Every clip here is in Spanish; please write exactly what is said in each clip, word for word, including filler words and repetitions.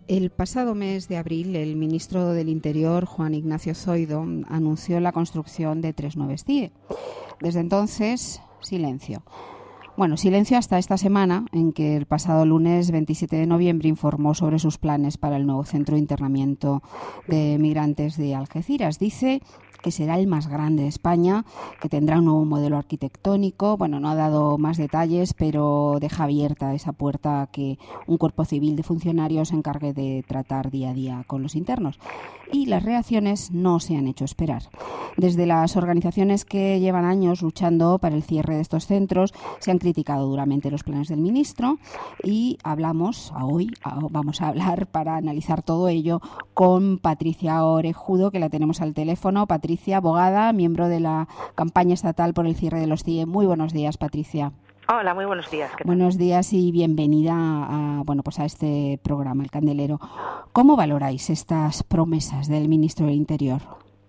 El pasado mes de abril, el ministro del Interior, Juan Ignacio Zoido, anunció la construcción de tres nuevos C I E. Desde entonces, silencio. Bueno, silencio hasta esta semana, en que el pasado lunes veintisiete de noviembre informó sobre sus planes para el nuevo centro de internamiento de migrantes de Algeciras. Dice que será el más grande de España, que tendrá un nuevo modelo arquitectónico. Bueno, no ha dado más detalles, pero deja abierta esa puerta a que un cuerpo civil de funcionarios se encargue de tratar día a día con los internos. Y las reacciones no se han hecho esperar. Desde las organizaciones que llevan años luchando para el cierre de estos centros, se han criticado duramente los planes del ministro y hablamos hoy, vamos a hablar para analizar todo ello con Patricia Orejudo, que la tenemos al teléfono. Patricia, abogada, miembro de la campaña estatal por el cierre de los C I E. Muy buenos días, Patricia. Hola, muy buenos días. ¿Qué tal? Buenos días y bienvenida a, bueno, pues a este programa, El Candelero. ¿Cómo valoráis estas promesas del ministro del Interior?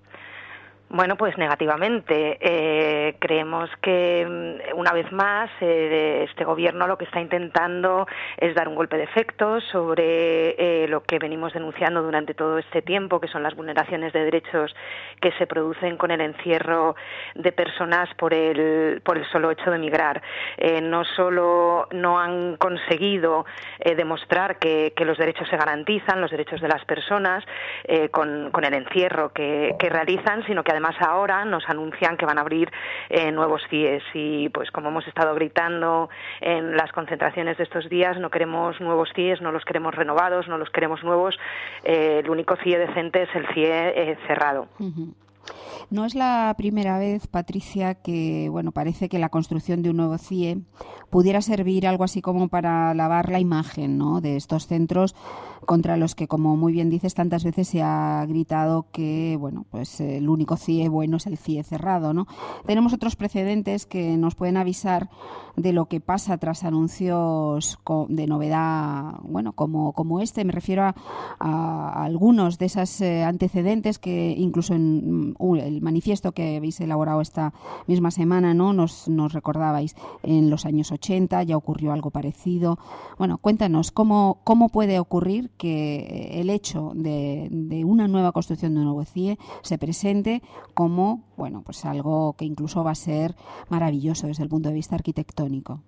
Bueno, pues negativamente. Eh, creemos que una vez más eh, este gobierno lo que está intentando es dar un golpe de efecto sobre eh, lo que venimos denunciando durante todo este tiempo, que son las vulneraciones de derechos que se producen con el encierro de personas por el por el solo hecho de emigrar. Eh, no solo no han conseguido eh, demostrar que, que los derechos se garantizan, los derechos de las personas eh, con, con el encierro que, que realizan, sino que además ahora nos anuncian que van a abrir eh, nuevos C I Es y pues como hemos estado gritando en las concentraciones de estos días, no queremos nuevos C I Es, no los queremos renovados, no los queremos nuevos, eh, el único C I E decente es el C I E eh, cerrado. Uh-huh. No es la primera vez, Patricia, que bueno, parece que la construcción de un nuevo C I E pudiera servir algo así como para lavar la imagen, ¿no?, de estos centros contra los que, como muy bien dices, tantas veces se ha gritado que bueno, pues el único C I E bueno es el C I E cerrado, ¿no? Tenemos otros precedentes que nos pueden avisar de lo que pasa tras anuncios de novedad, bueno, como, como este. Me refiero a, a algunos de esos eh, antecedentes que incluso en uh, el manifiesto que habéis elaborado esta misma semana, ¿no?, nos, nos recordabais en los años ochenta ya ocurrió algo parecido. Bueno, cuéntanos, ¿cómo, cómo puede ocurrir que el hecho de, de una nueva construcción de un nuevo C I E se presente como, bueno, pues algo que incluso va a ser maravilloso desde el punto de vista arquitectónico?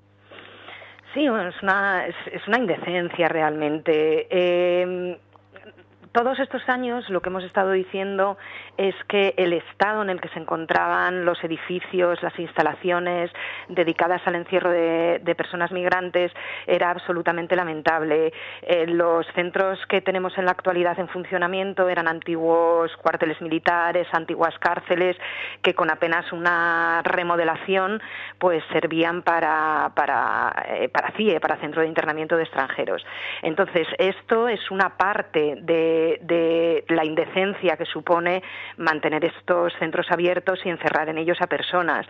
Sí, bueno, es una, es, es una indecencia realmente. Eh, Todos estos años lo que hemos estado diciendo es que el estado en el que se encontraban los edificios, las instalaciones dedicadas al encierro de, de personas migrantes era absolutamente lamentable. Eh, los centros que tenemos en la actualidad en funcionamiento eran antiguos cuarteles militares, antiguas cárceles, que con apenas una remodelación pues servían para, para, eh, para C I E, para Centro de Internamiento de Extranjeros. Entonces, esto es una parte de de la indecencia que supone mantener estos centros abiertos y encerrar en ellos a personas.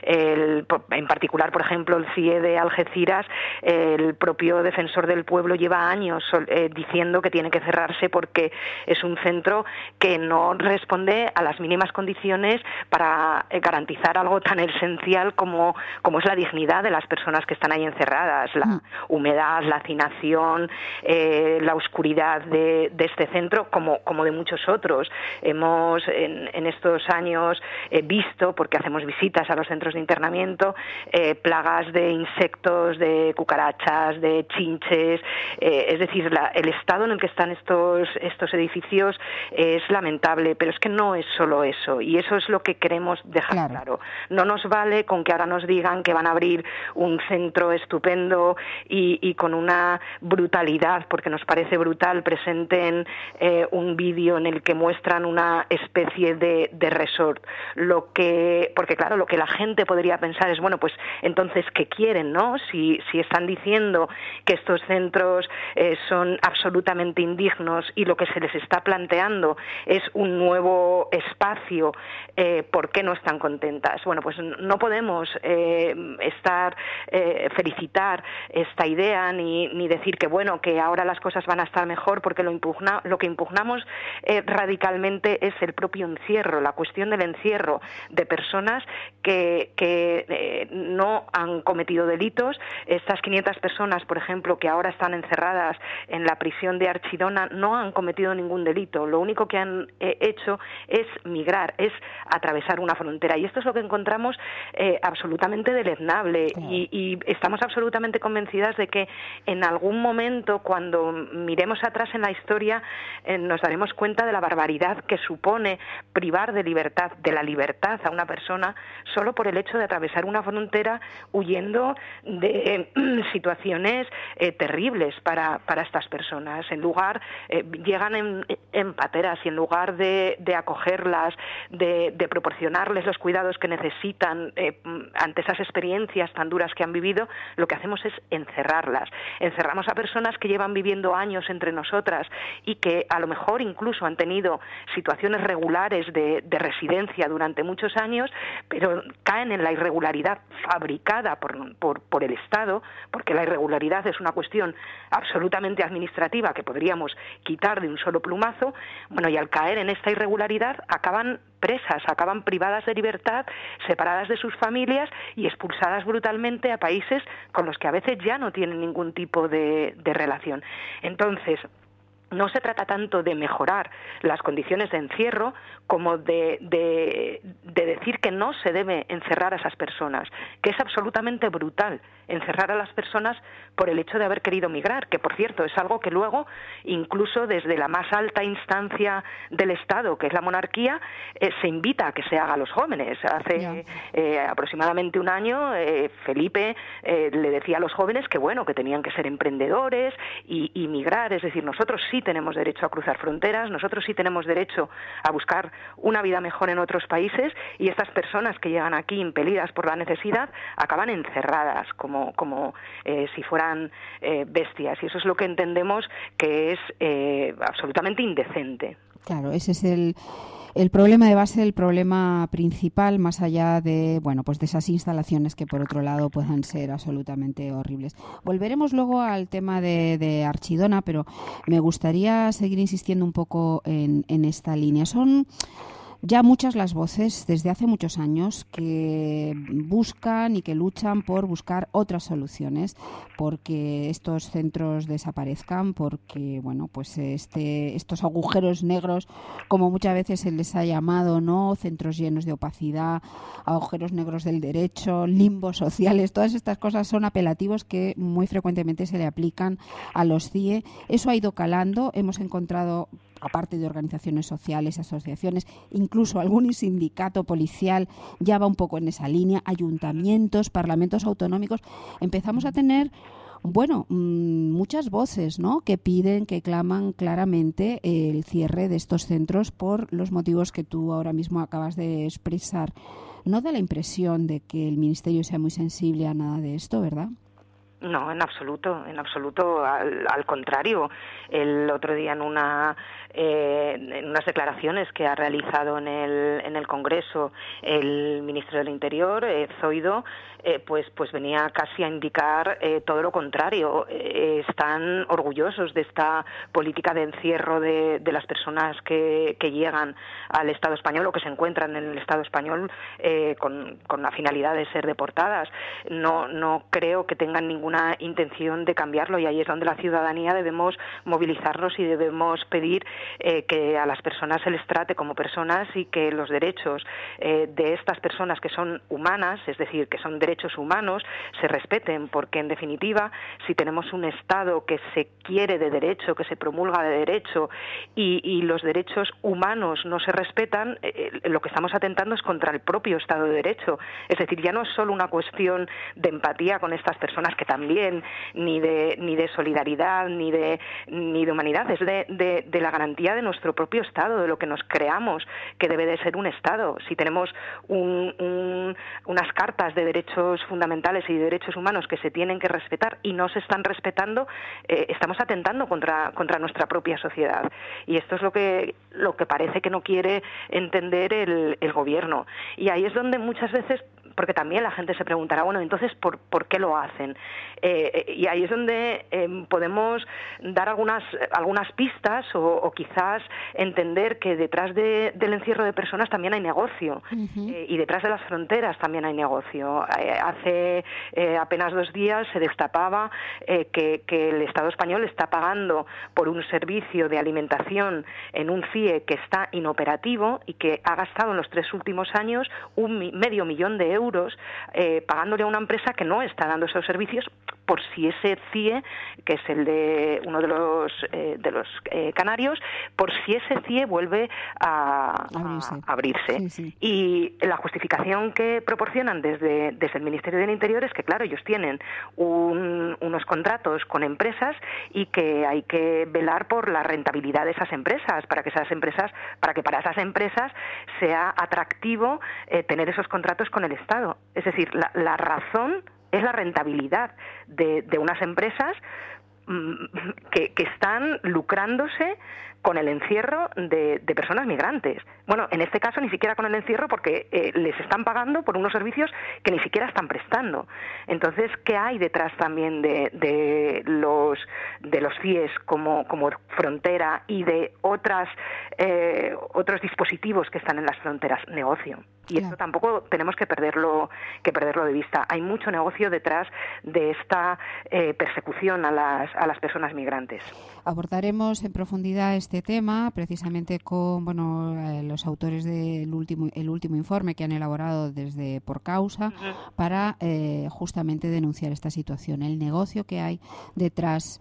El, en particular, por ejemplo, el C I E de Algeciras, el propio defensor del pueblo lleva años eh, diciendo que tiene que cerrarse porque es un centro que no responde a las mínimas condiciones para eh, garantizar algo tan esencial como, como es la dignidad de las personas que están ahí encerradas, la mm. humedad, la hacinación, eh, la oscuridad de, de este centro, como, como de muchos otros. Hemos en, en estos años eh, visto, porque hacemos visitas a los centros de internamiento, eh, plagas de insectos, de cucarachas, de chinches, eh, es decir, la, el estado en el que están estos, estos edificios es lamentable, pero es que no es solo eso, y eso es lo que queremos dejar claro. claro. No nos vale con que ahora nos digan que van a abrir un centro estupendo y, y con una brutalidad, porque nos parece brutal, presenten Eh, un vídeo en el que muestran una especie de, de resort, lo que, porque claro, lo que la gente podría pensar es, bueno, pues entonces, ¿qué quieren, no? Si, si están diciendo que estos centros eh, son absolutamente indignos y lo que se les está planteando es un nuevo espacio, eh, ¿por qué no están contentas? Bueno, pues no podemos eh, estar, eh, felicitar esta idea ni, ni decir que, bueno, que ahora las cosas van a estar mejor, porque lo impugna, lo que que impugnamos eh, radicalmente es el propio encierro, la cuestión del encierro de personas que, que eh, no han cometido delitos. Estas quinientas personas, por ejemplo, que ahora están encerradas en la prisión de Archidona, no han cometido ningún delito. Lo único que han eh, hecho es migrar, es atravesar una frontera. Y esto es lo que encontramos eh, absolutamente deleznable. Claro. Y, y estamos absolutamente convencidas de que en algún momento, cuando miremos atrás en la historia, eh, nos daremos cuenta de la barbaridad que supone privar de libertad, de la libertad a una persona solo por el hecho de atravesar una frontera huyendo de eh, situaciones eh, terribles para, para estas personas. En lugar, eh, llegan en, en pateras y en lugar de, de acogerlas, de, de proporcionarles los cuidados que necesitan eh, ante esas experiencias tan duras que han vivido, lo que hacemos es encerrarlas. Encerramos a personas que llevan viviendo años entre nosotras y que a lo mejor incluso han tenido situaciones regulares de, de residencia durante muchos años, pero caen en la irregularidad fabricada por, por, por el Estado, porque la irregularidad es una cuestión absolutamente administrativa que podríamos quitar de un solo plumazo. Bueno, y al caer en esta irregularidad acaban presas, acaban privadas de libertad, separadas de sus familias y expulsadas brutalmente a países con los que a veces ya no tienen ningún tipo de, de relación. Entonces, no se trata tanto de mejorar las condiciones de encierro como de, de, de decir que no se debe encerrar a esas personas, que es absolutamente brutal encerrar a las personas por el hecho de haber querido migrar, que por cierto es algo que luego, incluso desde la más alta instancia del Estado, que es la monarquía, eh, se invita a que se haga a los jóvenes. Hace eh, aproximadamente un año eh, Felipe eh, le decía a los jóvenes que bueno, que tenían que ser emprendedores y, y migrar, es decir, nosotros sí tenemos derecho a cruzar fronteras, nosotros sí tenemos derecho a buscar una vida mejor en otros países, y estas personas que llegan aquí impelidas por la necesidad acaban encerradas como, como eh, si fueran eh, bestias, y eso es lo que entendemos que es eh, absolutamente indecente. Claro, ese es el... El problema de base, el problema principal, más allá de, bueno, pues de esas instalaciones que por otro lado puedan ser absolutamente horribles. Volveremos luego al tema de, de Archidona, pero me gustaría seguir insistiendo un poco en, en esta línea. Son ya muchas las voces desde hace muchos años que buscan y que luchan por buscar otras soluciones, porque estos centros desaparezcan, porque bueno, pues este, estos agujeros negros, como muchas veces se les ha llamado, ¿no? Centros llenos de opacidad, agujeros negros del derecho, limbos sociales, todas estas cosas son apelativos que muy frecuentemente se le aplican a los C I E. Eso ha ido calando, hemos encontrado, aparte de organizaciones sociales, asociaciones, incluso algún sindicato policial ya va un poco en esa línea, ayuntamientos, parlamentos autonómicos. Empezamos a tener, bueno, muchas voces, ¿no?, que piden, que claman claramente el cierre de estos centros por los motivos que tú ahora mismo acabas de expresar. No da la impresión de que el Ministerio sea muy sensible a nada de esto, ¿verdad? No, en absoluto, en absoluto, al, al contrario. El otro día en una eh, en unas declaraciones que ha realizado en el en el Congreso el ministro del Interior, eh, Zoido, eh, pues pues venía casi a indicar eh, todo lo contrario. Eh, están orgullosos de esta política de encierro de, de las personas que, que llegan al Estado español o que se encuentran en el Estado español eh, con, con la finalidad de ser deportadas. No no creo que tengan ninguna intención de cambiarlo, y ahí es donde la ciudadanía debemos movilizarnos y debemos pedir eh, que a las personas se les trate como personas y que los derechos eh, de estas personas que son humanas, es decir, que son derechos humanos, se respeten, porque en definitiva, si tenemos un Estado que se quiere de derecho, que se promulga de derecho y, y los derechos humanos no se respetan, eh, lo que estamos atentando es contra el propio Estado de Derecho. Es decir, ya no es solo una cuestión de empatía con estas personas, que también, ni de ni de solidaridad, ni de ni de humanidad, es de, de, de la garantía de nuestro propio Estado, de lo que nos creamos que debe de ser un Estado. Si tenemos un, un, unas cartas de derechos fundamentales y de derechos humanos que se tienen que respetar y no se están respetando, eh, estamos atentando contra contra nuestra propia sociedad. Y esto es lo que lo que parece que no quiere entender el, el gobierno. Y ahí es donde muchas veces porque también la gente se preguntará, bueno, entonces, ¿por, por qué lo hacen? Eh, y ahí es donde eh, podemos dar algunas, algunas pistas o, o quizás entender que detrás de, del encierro de personas también hay negocio, uh-huh. eh, y detrás de las fronteras también hay negocio. Eh, hace eh, apenas dos días se destapaba eh, que, que el Estado español está pagando por un servicio de alimentación en un C I E que está inoperativo y que ha gastado en los tres últimos años un mi, medio millón de euros eh, pagándole a una empresa que no está dando esos servicios, por si ese C I E, que es el de uno de los eh, de los eh, canarios, por si ese C I E vuelve a abrirse. A abrirse. Sí, sí. Y la justificación que proporcionan desde, desde el Ministerio del Interior es que, claro, ellos tienen un, unos contratos con empresas y que hay que velar por la rentabilidad de esas empresas, para que esas empresas, para que para esas empresas sea atractivo eh, tener esos contratos con el Estado. Es decir, la, la razón es la rentabilidad de, de unas empresas mmm, que, que están lucrándose con el encierro de, de personas migrantes. Bueno, en este caso ni siquiera con el encierro, porque eh, les están pagando por unos servicios que ni siquiera están prestando. Entonces, ¿qué hay detrás también de, de los de los C I Es como, como frontera y de otras eh, otros dispositivos que están en las fronteras? Negocio. Y claro. Esto tampoco tenemos que perderlo que perderlo de vista. Hay mucho negocio detrás de esta eh, persecución a las a las personas migrantes. Abordaremos en profundidad este tema precisamente con bueno eh, los autores del último el último informe que han elaborado desde Por Causa, uh-huh. para eh, justamente denunciar esta situación, el negocio que hay detrás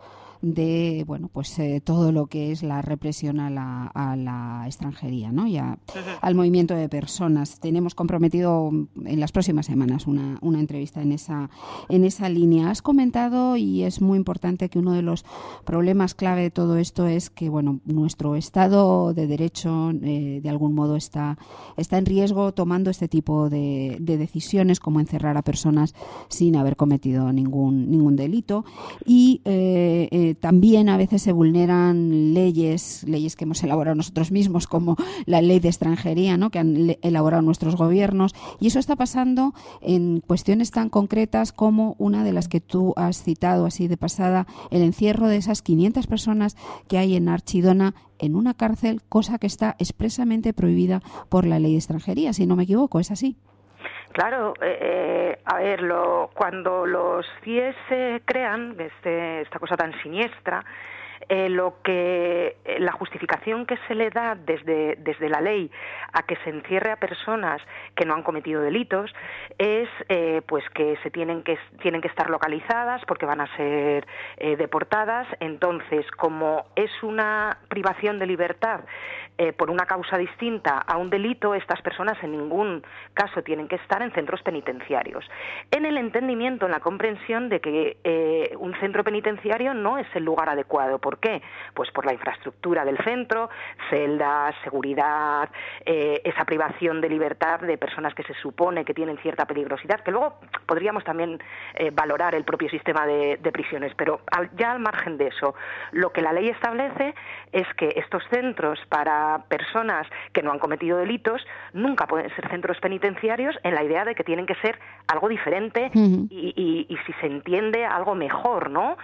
de bueno pues eh, todo lo que es la represión a la, a la extranjería, ¿no? Y a, uh-huh. al movimiento de personas. Tenemos comprometido en las próximas semanas una, una entrevista en esa en esa línea. Has comentado, y es muy importante, que uno de los problemas clave de todo esto es que bueno nuestro Estado de Derecho eh, de algún modo está está en riesgo tomando este tipo de, de decisiones, como encerrar a personas sin haber cometido ningún ningún delito, y eh, eh, también a veces se vulneran leyes, leyes que hemos elaborado nosotros mismos, como la ley de extranjería, ¿no? Que han elaborado nuestros gobiernos, y eso está pasando en cuestiones tan concretas como una de las que tú has citado así de pasada, el encierro de esas quinientas personas que hay en Archidona en una cárcel, cosa que está expresamente prohibida por la ley de extranjería, si no me equivoco, ¿es así? Claro, eh, a ver, lo, cuando los C I E se crean, este, esta cosa tan siniestra, eh, lo que la justificación que se le da desde, desde la ley a que se encierre a personas que no han cometido delitos es eh, pues que se tienen que tienen que estar localizadas porque van a ser eh, deportadas. Entonces, como es una privación de libertad Eh, por una causa distinta a un delito, estas personas en ningún caso tienen que estar en centros penitenciarios, en el entendimiento, en la comprensión de que eh, un centro penitenciario no es el lugar adecuado. ¿Por qué? Pues por la infraestructura del centro, celdas, seguridad, eh, esa privación de libertad de personas que se supone que tienen cierta peligrosidad, que luego podríamos también eh, valorar el propio sistema de, de prisiones, pero al, ya al margen de eso, lo que la ley establece es que estos centros para personas que no han cometido delitos nunca pueden ser centros penitenciarios, en la idea de que tienen que ser algo diferente uh-huh. y, y, y si se entiende algo mejor, ¿no?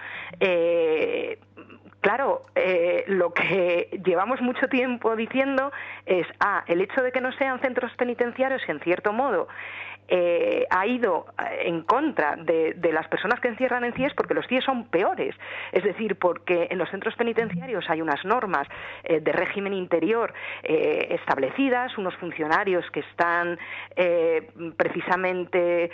Eh, Claro, eh, lo que llevamos mucho tiempo diciendo es, ah, el hecho de que no sean centros penitenciarios, en cierto modo, eh, ha ido en contra de, de las personas que encierran en C I E S, porque los C I E S son peores. Es decir, porque en los centros penitenciarios hay unas normas eh, de régimen interior eh, establecidas, unos funcionarios que están eh, precisamente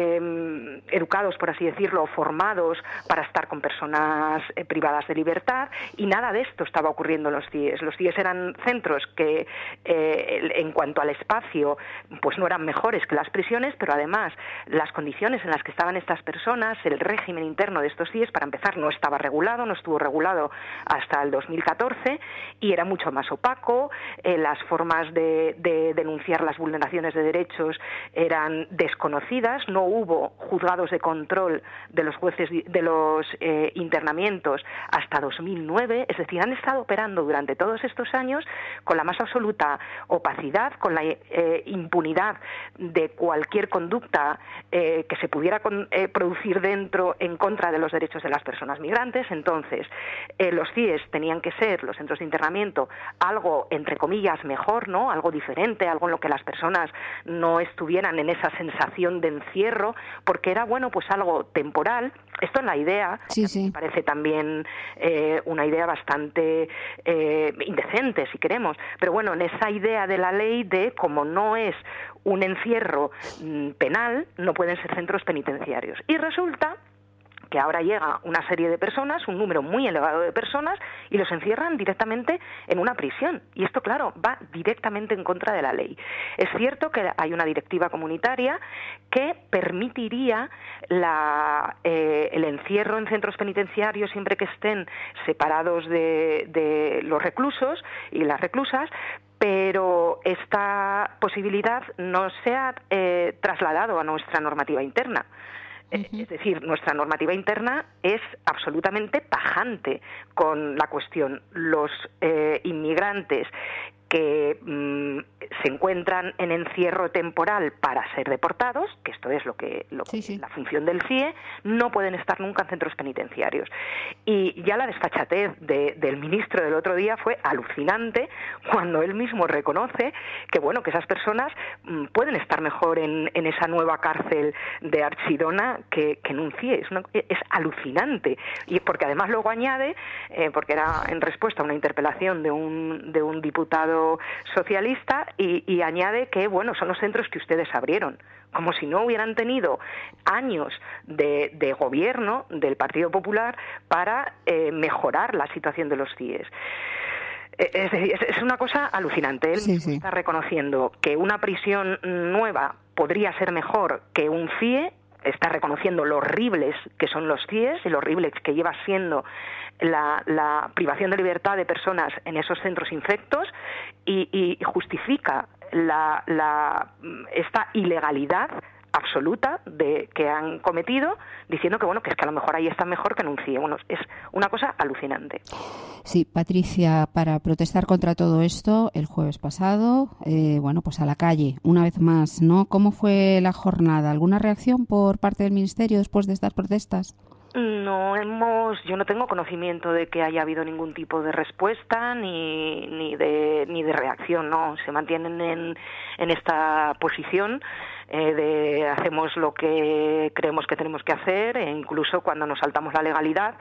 eh, educados, por así decirlo, formados para estar con personas eh, privadas de libertad, y nada de esto estaba ocurriendo en los C I E S. Los C I E S eran centros que, eh, en cuanto al espacio, pues no eran mejores que las prisiones, pero además las condiciones en las que estaban estas personas, el régimen interno de estos C I E S, para empezar, no estaba regulado, no estuvo regulado hasta el dos mil catorce y era mucho más opaco. Eh, las formas de, de denunciar las vulneraciones de derechos eran desconocidas, no hubo juzgados de control de los jueces de los eh, internamientos hasta dos mil nueve, es decir, han estado operando durante todos estos años con la más absoluta opacidad, con la eh, impunidad de cualquier cualquier conducta eh, que se pudiera con, eh, producir dentro en contra de los derechos de las personas migrantes. Entonces, eh, los C I Es tenían que ser, los centros de internamiento, algo, entre comillas, mejor, ¿no? Algo diferente, algo en lo que las personas no estuvieran en esa sensación de encierro, porque era, bueno, pues algo temporal. Esto es la idea, sí, sí. me parece también eh, una idea bastante eh, indecente, si queremos, pero bueno, en esa idea de la ley de como no es un encierro mm, penal, no pueden ser centros penitenciarios. Y resulta que ahora llega una serie de personas, un número muy elevado de personas, y los encierran directamente en una prisión. Y esto, claro, va directamente en contra de la ley. Es cierto que hay una directiva comunitaria que permitiría la, eh, el encierro en centros penitenciarios siempre que estén separados de, de los reclusos y las reclusas, pero esta posibilidad no se ha eh, trasladado a nuestra normativa interna. Uh-huh. Es decir, nuestra normativa interna es absolutamente tajante con la cuestión. Los eh, inmigrantes que mmm, se encuentran en encierro temporal para ser deportados, que esto es lo que, lo que sí, sí. la función del C I E, no pueden estar nunca en centros penitenciarios. Y ya la desfachatez de, del ministro del otro día fue alucinante cuando él mismo reconoce que bueno que esas personas mmm, pueden estar mejor en, en esa nueva cárcel de Archidona que, que en un C I E. Es, una, es alucinante. Y porque además luego añade, eh, porque era en respuesta a una interpelación de un, de un diputado socialista, y, y añade que bueno son los centros que ustedes abrieron, como si no hubieran tenido años de, de gobierno del Partido Popular para eh, mejorar la situación de los C I Es. Es decir, es una cosa alucinante. Él sí, sí. está reconociendo que una prisión nueva podría ser mejor que un C I E, está reconociendo lo horribles que son los C I Es y lo horribles que lleva siendo la, la privación de libertad de personas en esos centros infectos, y, y justifica la, la, esta ilegalidad absoluta de que han cometido, diciendo que bueno que es que a lo mejor ahí está mejor que en un C I E. Bueno, es una cosa alucinante. Sí, Patricia, para protestar contra todo esto, el jueves pasado, eh, bueno, pues a la calle, una vez más, ¿no? ¿Cómo fue la jornada? ¿Alguna reacción por parte del Ministerio después de estas protestas? No hemos, yo no tengo conocimiento de que haya habido ningún tipo de respuesta ni ni de ni de reacción, no, se mantienen en en esta posición eh, de hacemos lo que creemos que tenemos que hacer, e incluso cuando nos saltamos la legalidad.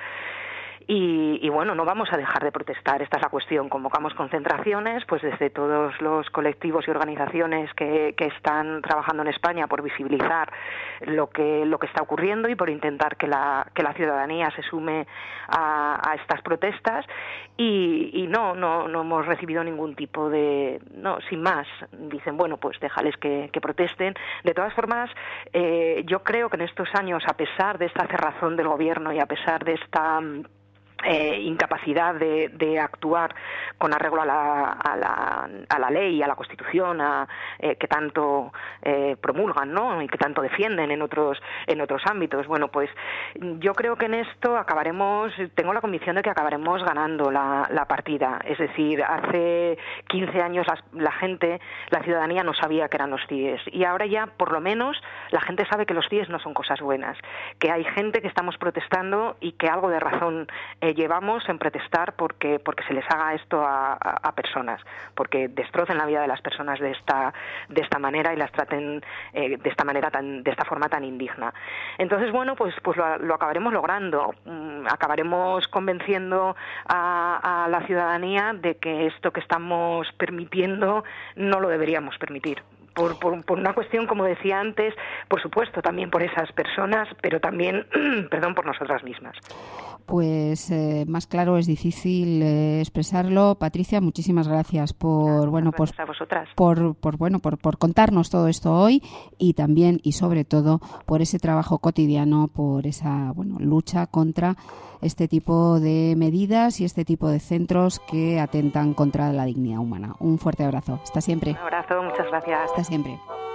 Y, y bueno, no vamos a dejar de protestar, esta es la cuestión. Convocamos concentraciones pues desde todos los colectivos y organizaciones que, que están trabajando en España por visibilizar lo que lo que está ocurriendo y por intentar que la que la ciudadanía se sume a, a estas protestas, y, y no, no no hemos recibido ningún tipo de, no, sin más, dicen bueno pues déjales que, que protesten. De todas formas, eh, yo creo que en estos años, a pesar de esta cerrazón del gobierno y a pesar de esta Eh, incapacidad de, de actuar con arreglo a la, a la, a la ley, a la Constitución, a, eh, que tanto eh, promulgan, ¿no? Y que tanto defienden en otros en otros ámbitos. Bueno, pues yo creo que en esto acabaremos, tengo la convicción de que acabaremos ganando la, la partida. Es decir, hace quince años la, la gente, la ciudadanía no sabía que eran los C I Es, y ahora ya por lo menos la gente sabe que los C I Es no son cosas buenas, que hay gente que estamos protestando y que algo de razón eh, llevamos en protestar porque porque se les haga esto a, a, a personas, porque destrocen la vida de las personas de esta de esta manera y las traten eh, de esta manera tan de esta forma tan indigna. Entonces bueno pues pues lo, lo acabaremos logrando, mm, acabaremos convenciendo a, a la ciudadanía de que esto que estamos permitiendo no lo deberíamos permitir. Por, por, por una cuestión, como decía antes, por supuesto, también por esas personas, pero también, perdón, por nosotras mismas. Pues eh, más claro es difícil eh, expresarlo. Patricia, muchísimas gracias por no, bueno gracias por, a vosotras. por por bueno por, por contarnos todo esto hoy, y también y sobre todo por ese trabajo cotidiano, por esa bueno lucha contra este tipo de medidas y este tipo de centros que atentan contra la dignidad humana. Un fuerte abrazo. Hasta siempre. Un abrazo, muchas gracias. Hasta siempre.